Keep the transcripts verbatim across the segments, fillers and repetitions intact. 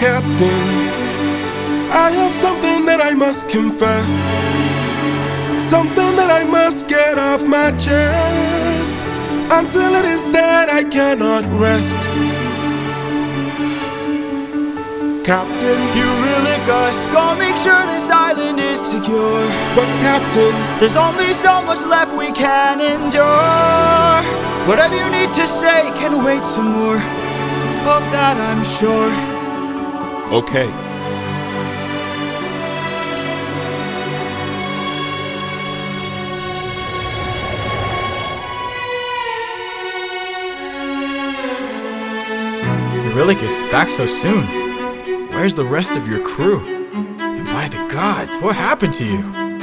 Captain, I have something that I must confess, something that I must get off my chest. Until it is said, I cannot rest. Captain, you really gotta go make sure this island is secure. But Captain, there's only so much left we can endure. Whatever you need to say can wait some more. Of that I'm sure. Okay. Eurylochus, back so soon. Where's the rest of your crew? And by the gods, what happened to you?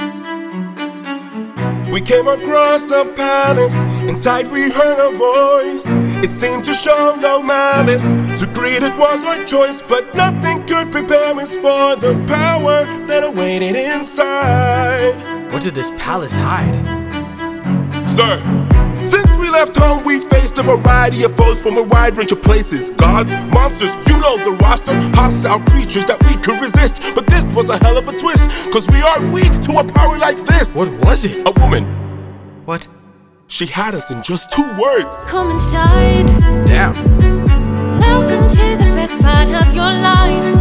We came across a palace. Inside we heard a voice. It seemed to show no malice. To greet it was our choice, but nothing could prepare us for the power that awaited inside. What did this palace hide? Sir, since we left home, we faced a variety of foes from a wide range of places. Gods, monsters, you know the roster. Hostile creatures that we could resist. But this was a hell of a twist, cause we are weak to a power like this. What was it? A woman. What? She had us in just two words. Come inside. Damn. Welcome to the best part of your life.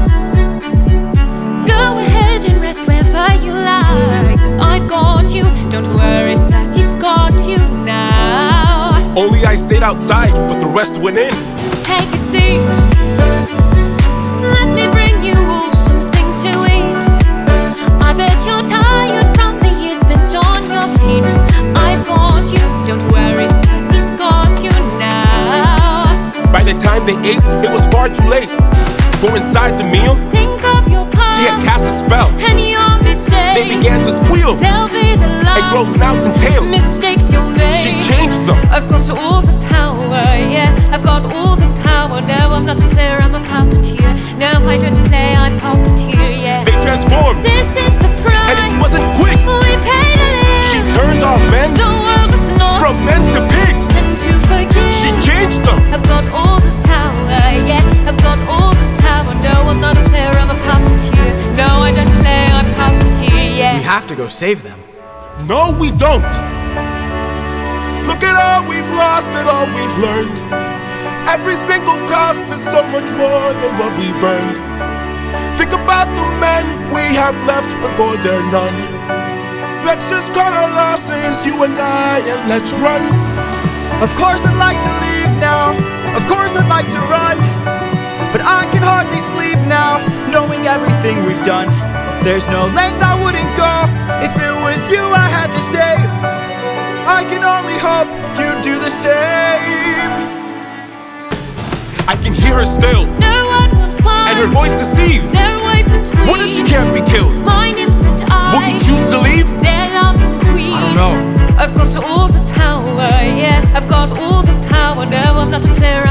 Go ahead and rest wherever you like. I've got you, don't worry, Sassy's got you now. Only I stayed outside, but the rest went in. Take a seat. Let me bring you all something to eat. I bet you're tired from the years spent on your feet. I've got you, don't worry, Sassy's got you now. By the time they ate, it was far too late. For inside the meal, think of your past. She had cast a spell, and your mistakes. They began to squeal. They'll be the last. And grow snouts and tails. Mistakes you'll make. She changed them. I've got all the power, yeah. I've got all the power. No, I'm not a player, I'm a puppeteer. No, I don't play, I puppeteer, yeah. They transformed. This is the price. And it wasn't quick. We paid a live. She turned our men. The world is not from men to pigs. And to forgive. She changed them. I've got all the power, yeah. I've got all the power. No, I'm not a player, I'm a puppeteer. No, I don't play, I puppeteer, yeah. We have to go save them. No, we don't. Look at all we've lost and all we've learned. Every single cost is so much more than what we've earned. Think about the men we have left before they're none. Let's just cut our losses, you and I, and let's run. Of course I'd like to leave now. Of course I'd like to run. But I can hardly sleep now, knowing everything we've done. There's no length I wouldn't go if it was you I had to save. I can only hope you'd do the same. I can hear her still. No one will find. And her voice deceives. Their way between. What if she can't be killed? My nymphs and I. Will you choose to leave? Their loving queen. I don't know. I've got all the power, yeah. I've got all the power. No, I'm not a player,